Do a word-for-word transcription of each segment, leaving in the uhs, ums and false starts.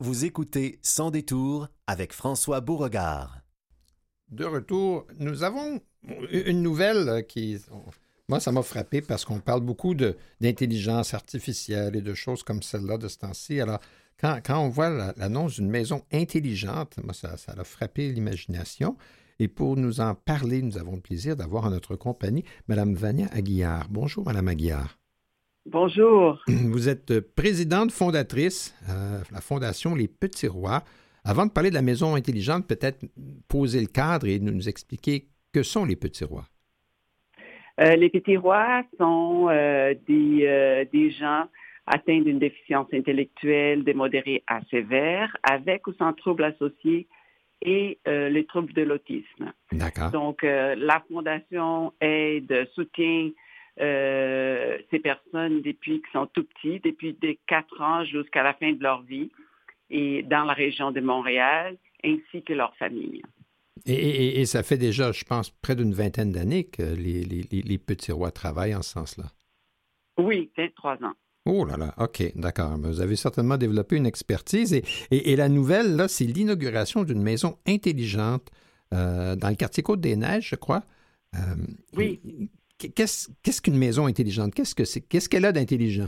Vous écoutez Sans détour avec François Beauregard. De retour, nous avons une nouvelle qui, moi, ça m'a frappé parce qu'on parle beaucoup de, d'intelligence artificielle et de choses comme celle-là de ce temps-ci. Alors, quand, quand on voit la, l'annonce d'une maison intelligente, moi, ça, ça a frappé l'imagination. Et pour nous en parler, nous avons le plaisir d'avoir en notre compagnie Mme Vania Aguillard. Bonjour, Mme Aguillard. Bonjour. Vous êtes présidente fondatrice de euh, la Fondation Les Petits Rois. Avant de parler de la maison intelligente, peut-être poser le cadre et nous, nous expliquer que sont les Petits Rois. Euh, les Petits Rois sont euh, des, euh, des gens atteints d'une déficience intellectuelle démodérée à sévère, avec ou sans troubles associés et euh, les troubles de l'autisme. D'accord. Donc, euh, la Fondation aide, soutient euh, ces personnes depuis qu'ils sont tout petits, depuis des quatre ans jusqu'à la fin de leur vie, et dans la région de Montréal, ainsi que leurs familles. Et, et, et ça fait déjà, je pense, près d'une vingtaine d'années que les, les, les Petits Rois travaillent en ce sens-là. Oui, vingt-trois ans. Oh là là, OK, d'accord. Vous avez certainement développé une expertise. Et, et, et la nouvelle, là, c'est l'inauguration d'une maison intelligente euh, dans le quartier Côte-des-Neiges, je crois. Euh, oui. Qu'est-ce, qu'est-ce qu'une maison intelligente? Qu'est-ce que c'est? Qu'est-ce qu'elle a d'intelligent?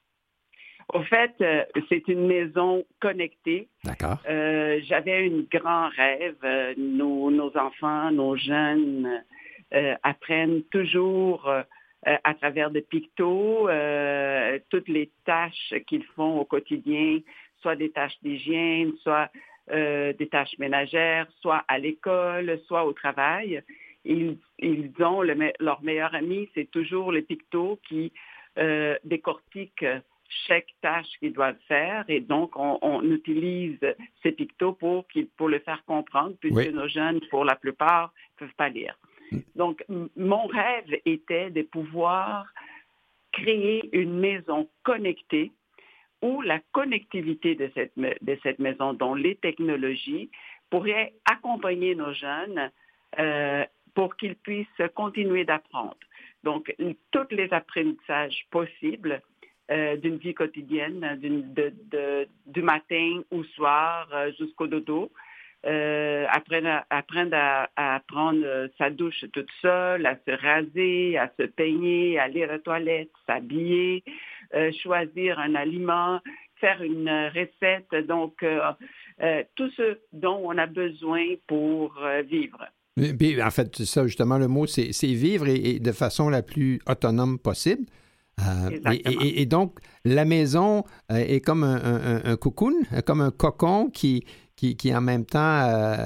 Au fait, euh, c'est une maison connectée. D'accord. Euh, j'avais un grand rêve. Euh, nos, nos enfants, nos jeunes euh, apprennent toujours euh, à travers des pictos euh, toutes les tâches qu'ils font au quotidien, soit des tâches d'hygiène, soit euh, des tâches ménagères, soit à l'école, soit au travail. Ils, ils ont le, leur meilleur ami, c'est toujours les pictos qui euh, décortiquent chaque tâche qu'ils doivent faire, et donc on, on utilise ces pictos pour, pour le faire comprendre, puisque oui. Nos jeunes, pour la plupart, ne peuvent pas lire. Donc, m- mon rêve était de pouvoir créer une maison connectée où la connectivité de cette, de cette maison, dont les technologies, pourraient accompagner nos jeunes euh, pour qu'ils puissent continuer d'apprendre. Donc, tous les apprentissages possibles Euh, d'une vie quotidienne, d'une, de, de, du matin au soir euh, jusqu'au dodo. Euh, apprendre à, apprendre à, à prendre sa douche toute seule, à se raser, à se peigner, aller à la toilette, s'habiller, euh, choisir un aliment, faire une recette. Donc, euh, euh, tout ce dont on a besoin pour euh, vivre. Puis, en fait, ça, justement, le mot, c'est, c'est vivre et, et de façon la plus autonome possible. Euh, et, et, et donc, la maison euh, est comme un, un, un cocoon, comme un cocon qui, qui, qui en même temps euh,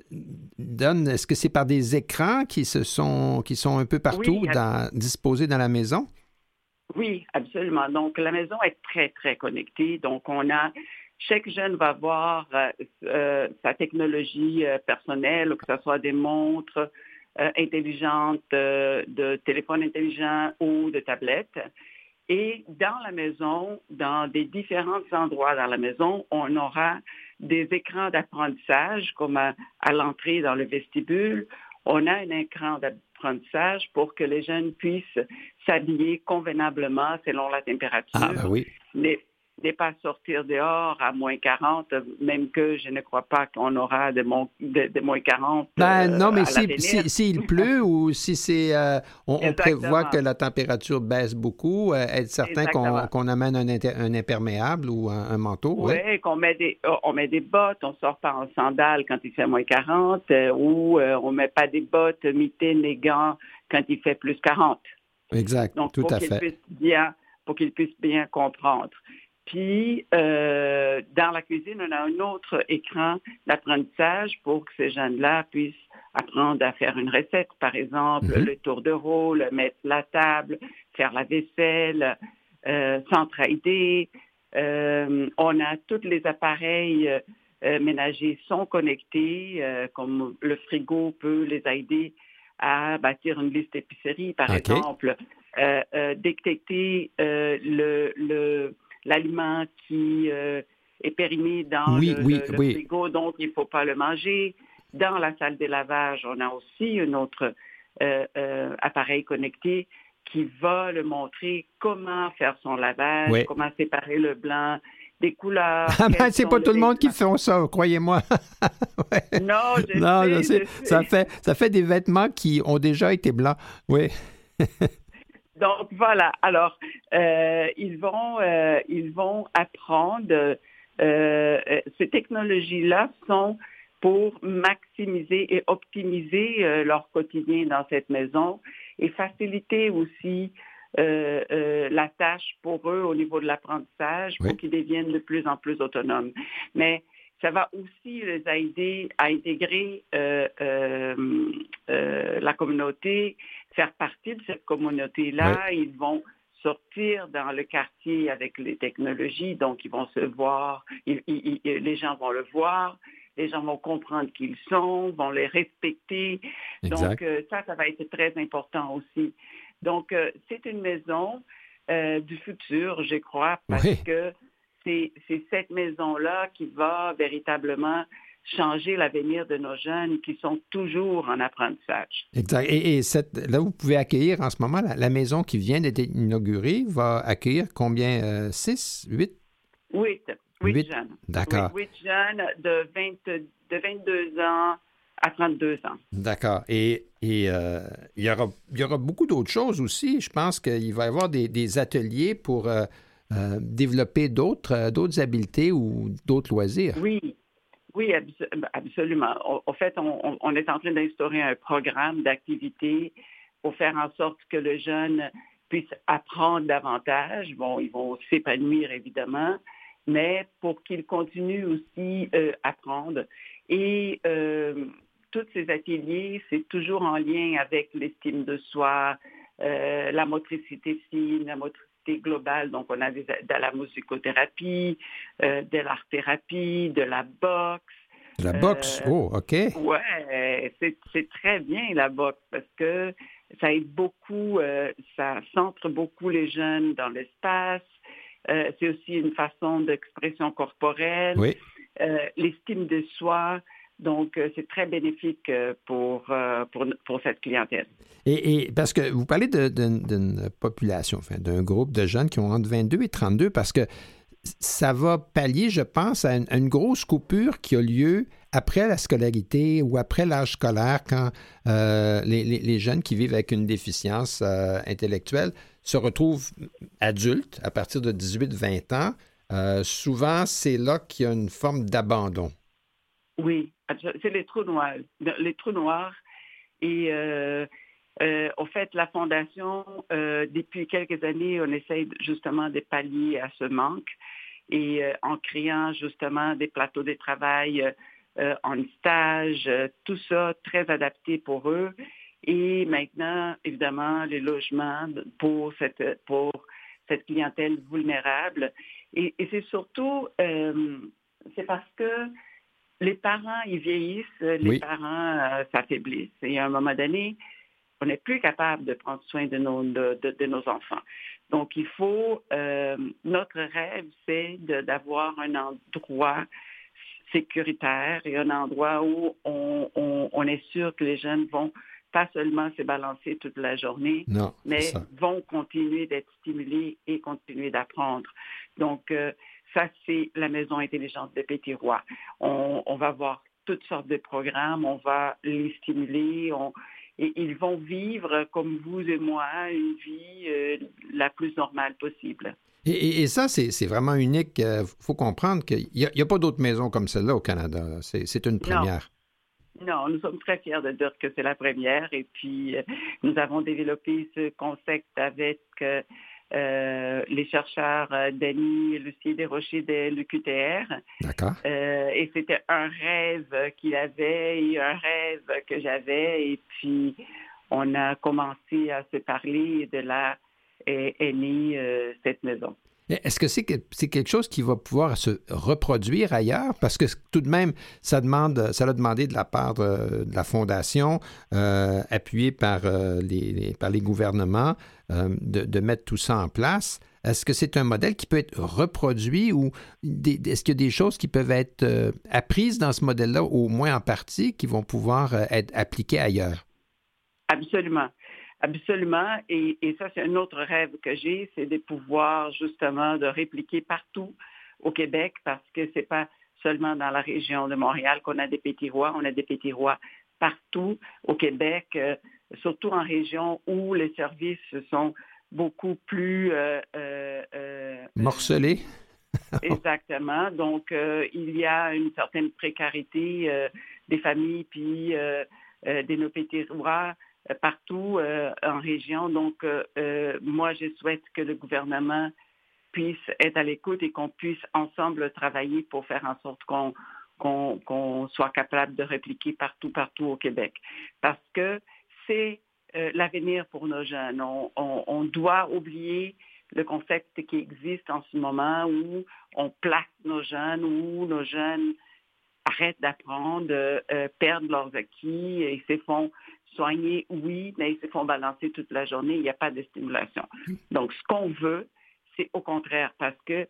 donne... Est-ce que c'est par des écrans qui, se sont, qui sont un peu partout oui, dans, disposés dans la maison? Oui, absolument. Donc, la maison est très, très connectée. Donc, on a... Chaque jeune va avoir euh, euh, sa technologie euh, personnelle, que ce soit des montres, Euh, intelligentes, euh, de téléphone intelligent ou de tablette. Et dans la maison, dans des différents endroits dans la maison, on aura des écrans d'apprentissage, comme à, à l'entrée dans le vestibule. On a un écran d'apprentissage pour que les jeunes puissent s'habiller convenablement selon la température. Ah, ben oui. Les, n'est pas sortir dehors à moins quarante, même que je ne crois pas qu'on aura de, mon, de, de moins quarante. Ben euh, non, mais à si, si, s'il pleut ou si c'est euh, on, on prévoit que la température baisse beaucoup, euh, être certain qu'on, qu'on amène un, inter, un imperméable ou un, un manteau. Oui, ouais, qu'on met des, on met des bottes, on ne sort pas en sandales quand il fait moins quarante, euh, ou euh, on ne met pas des bottes, mitaines et gants quand il fait plus quarante. Exact, donc, tout pour à qu'ils fait. Puissent bien, pour qu'ils puissent bien comprendre. Puis, euh, dans la cuisine, on a un autre écran d'apprentissage pour que ces jeunes-là puissent apprendre à faire une recette, par exemple, mm-hmm. le tour de rôle, mettre la table, faire la vaisselle, euh, s'entraider. Euh, on a tous les appareils euh, ménagers sont connectés, euh, comme le frigo peut les aider à bâtir une liste d'épicerie, par okay. exemple, euh, euh, détecter euh, le... le l'aliment qui euh, est périmé dans oui, le, oui, le, le oui. frigo, donc il ne faut pas le manger. Dans la salle de lavage, on a aussi un autre euh, euh, appareil connecté qui va le montrer comment faire son lavage, oui. comment séparer le blanc des couleurs. Ah ben, c'est pas tout le monde qui fait fait ça, croyez-moi. Ouais. Non, je Non, sais, je sais. je sais. Ça fait, ça fait des vêtements qui ont déjà été blancs. Oui. Donc voilà. Alors, euh, ils vont, euh, ils vont apprendre. Euh, euh, ces technologies-là sont pour maximiser et optimiser euh, leur quotidien dans cette maison et faciliter aussi euh, euh, la tâche pour eux au niveau de l'apprentissage Oui. pour qu'ils deviennent de plus en plus autonomes. Mais ça va aussi les aider à intégrer euh, euh, euh, la communauté, faire partie de cette communauté-là. Oui. Ils vont sortir dans le quartier avec les technologies, donc ils vont se voir, ils, ils, ils, les gens vont le voir, les gens vont comprendre qui ils sont, vont les respecter. Exact. Donc euh, ça, ça va être très important aussi. Donc euh, c'est une maison euh, du futur, je crois, parce Oui. que c'est, c'est cette maison-là qui va véritablement changer l'avenir de nos jeunes qui sont toujours en apprentissage. Exact. Et, et cette, là, vous pouvez accueillir en ce moment, la, la maison qui vient d'être inaugurée va accueillir combien? Euh, six, huit? Huit. Huit Huit. jeunes. D'accord. Oui, huit jeunes de, vingt, de vingt-deux ans à trente-deux ans. D'accord. Et, et euh, il, y aura, il y aura beaucoup d'autres choses aussi. Je pense qu'il va y avoir des, des ateliers pour euh, euh, développer d'autres, euh, d'autres habiletés ou d'autres loisirs. Oui. Oui, absolument. En fait, on, on est en train d'instaurer un programme d'activité pour faire en sorte que le jeune puisse apprendre davantage. Bon, ils vont s'épanouir, évidemment, mais pour qu'ils continuent aussi à euh, apprendre. Et euh, tous ces ateliers, c'est toujours en lien avec l'estime de soi, euh, la motricité fine, la motricité globale. Donc, on a des, de la musicothérapie, euh, de l'art-thérapie, de la boxe. De la boxe? Euh, oh, OK. Oui, c'est, c'est très bien la boxe parce que ça aide beaucoup, euh, ça centre beaucoup les jeunes dans l'espace. Euh, c'est aussi une façon d'expression corporelle. Oui. Euh, l'estime de soi. Donc, euh, c'est très bénéfique euh, pour, euh, pour, pour cette clientèle. Et, et parce que vous parlez de, de, d'une population, enfin, d'un groupe de jeunes qui ont entre vingt-deux et trente-deux, parce que ça va pallier, je pense, à une, à une grosse coupure qui a lieu après la scolarité ou après l'âge scolaire, quand euh, les, les, les jeunes qui vivent avec une déficience euh, intellectuelle se retrouvent adultes à partir de dix-huit à vingt ans. Euh, souvent, c'est là qu'il y a une forme d'abandon. Oui, c'est les trous noirs. Les trous noirs. Et euh, euh, au fait, la Fondation, euh, depuis quelques années, on essaye justement de pallier à ce manque et euh, en créant justement des plateaux de travail euh, en stage, euh, tout ça très adapté pour eux. Et maintenant, évidemment, les logements pour cette, pour cette clientèle vulnérable. Et, et c'est surtout, euh, c'est parce que les parents, ils vieillissent, les oui. parents euh, s'affaiblissent. Et à un moment donné, on n'est plus capable de prendre soin de nos, de, de, de nos enfants. Donc, il faut, euh, notre rêve, c'est de, d'avoir un endroit sécuritaire et un endroit où on, on, on est sûr que les jeunes vont pas seulement se balancer toute la journée, non, mais vont continuer d'être stimulés et continuer d'apprendre. Donc, euh, ça, c'est la Maison intelligente de Petit-Roi. On, on va voir toutes sortes de programmes, on va les stimuler, on, et ils vont vivre, comme vous et moi, une vie euh, la plus normale possible. Et, et, et ça, c'est, c'est vraiment unique. Il euh, faut comprendre qu'il n'y a, a pas d'autres maisons comme celle-là au Canada. C'est, c'est une première. Non. non, nous sommes très fiers de dire que c'est la première. Et puis, euh, nous avons développé ce concept avec euh, euh, les chercheurs euh, Denis Lucier Desrochers de l'U Q T R. D'accord. Euh, et c'était un rêve qu'il avait et un rêve que j'avais. Et puis, on a commencé à se parler et de là est, est née euh, cette maison. Est-ce que c'est, que c'est quelque chose qui va pouvoir se reproduire ailleurs? Parce que tout de même, ça demande, ça a demandé de la part de, de la Fondation, euh, appuyée par, euh, les, les, par les gouvernements, euh, de, de mettre tout ça en place. Est-ce que c'est un modèle qui peut être reproduit ou des, est-ce qu'il y a des choses qui peuvent être euh, apprises dans ce modèle-là, au moins en partie, qui vont pouvoir euh, être appliquées ailleurs? Absolument. Absolument. Et, et ça, c'est un autre rêve que j'ai, c'est de pouvoir justement de répliquer partout au Québec parce que c'est pas seulement dans la région de Montréal qu'on a des petits rois, on a des petits rois partout au Québec, euh, surtout en région où les services sont beaucoup plus... Euh, euh, euh, morcelés. Exactement. Donc, euh, il y a une certaine précarité euh, des familles puis euh, euh, des nos petits rois euh, partout euh, en région. Donc, euh, euh, moi, je souhaite que le gouvernement puisse être à l'écoute et qu'on puisse ensemble travailler pour faire en sorte qu'on, qu'on, qu'on soit capable de répliquer partout, partout au Québec. Parce que c'est euh, l'avenir pour nos jeunes. On, on, on doit oublier le concept qui existe en ce moment où on place nos jeunes, où nos jeunes arrêtent d'apprendre, euh, perdent leurs acquis et se font soigner, oui, mais ils se font balancer toute la journée. Il n'y a pas de stimulation. Donc, ce qu'on veut, c'est au contraire, parce que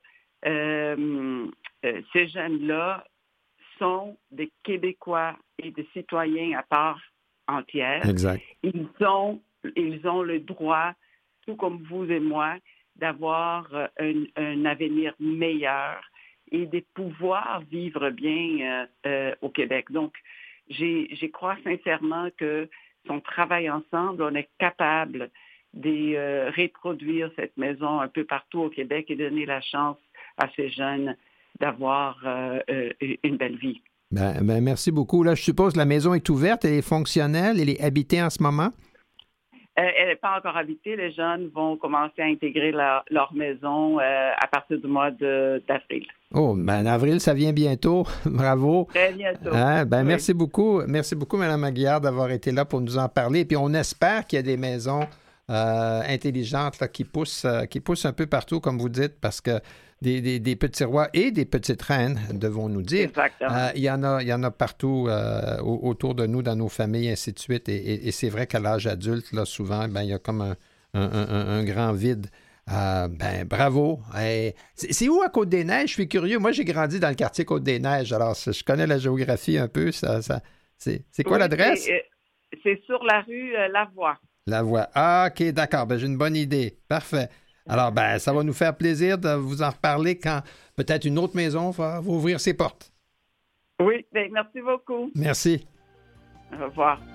euh, euh, ces jeunes-là sont des Québécois et des citoyens à part entière. Exact. Ils ont, ils ont le droit, tout comme vous et moi, d'avoir un, un avenir meilleur et de pouvoir vivre bien euh, euh, au Québec. Donc, j'ai, j'y crois sincèrement que si on travaille ensemble, on est capable de euh, reproduire cette maison un peu partout au Québec et donner la chance à ces jeunes d'avoir euh, euh, une belle vie. Ben, ben merci beaucoup. Là, je suppose que la maison est ouverte, elle est fonctionnelle, elle est habitée en ce moment? Euh, elle n'est pas encore habitée. Les jeunes vont commencer à intégrer leur, leur maison euh, à partir du mois de, d'avril. Oh, ben avril, ça vient bientôt. Bravo. Très bientôt. Hein? Ben, oui. Merci beaucoup. Merci beaucoup, Mme Aguillard, d'avoir été là pour nous en parler. Et puis, on espère qu'il y a des maisons euh, intelligentes là, qui, poussent, euh, qui poussent un peu partout, comme vous dites, parce que des, des, des petits rois et des petites reines, devons-nous dire. Exactement. Euh, il y en a, il y en a partout euh, autour de nous, dans nos familles, ainsi de suite. Et, et, et c'est vrai qu'à l'âge adulte, là, souvent, ben, il y a comme un, un, un, un grand vide. Euh, ben, bravo. Et c'est, c'est où à Côte-des-Neiges? Je suis curieux. Moi, j'ai grandi dans le quartier Côte-des-Neiges. Alors, je connais la géographie un peu. Ça, ça, c'est, c'est quoi oui, l'adresse? C'est, c'est sur la rue euh, Lavoie. Lavoie. Ah, OK, d'accord. Ben, j'ai une bonne idée. Parfait. Alors, ben, ça va nous faire plaisir de vous en reparler quand peut-être une autre maison va, va ouvrir ses portes. Oui, ben, merci beaucoup. Merci. Au revoir.